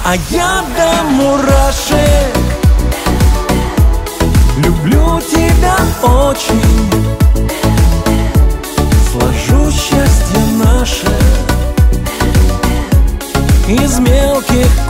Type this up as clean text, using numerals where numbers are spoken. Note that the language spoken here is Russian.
А я до мурашек люблю тебя очень. Сложу счастье наше из мелких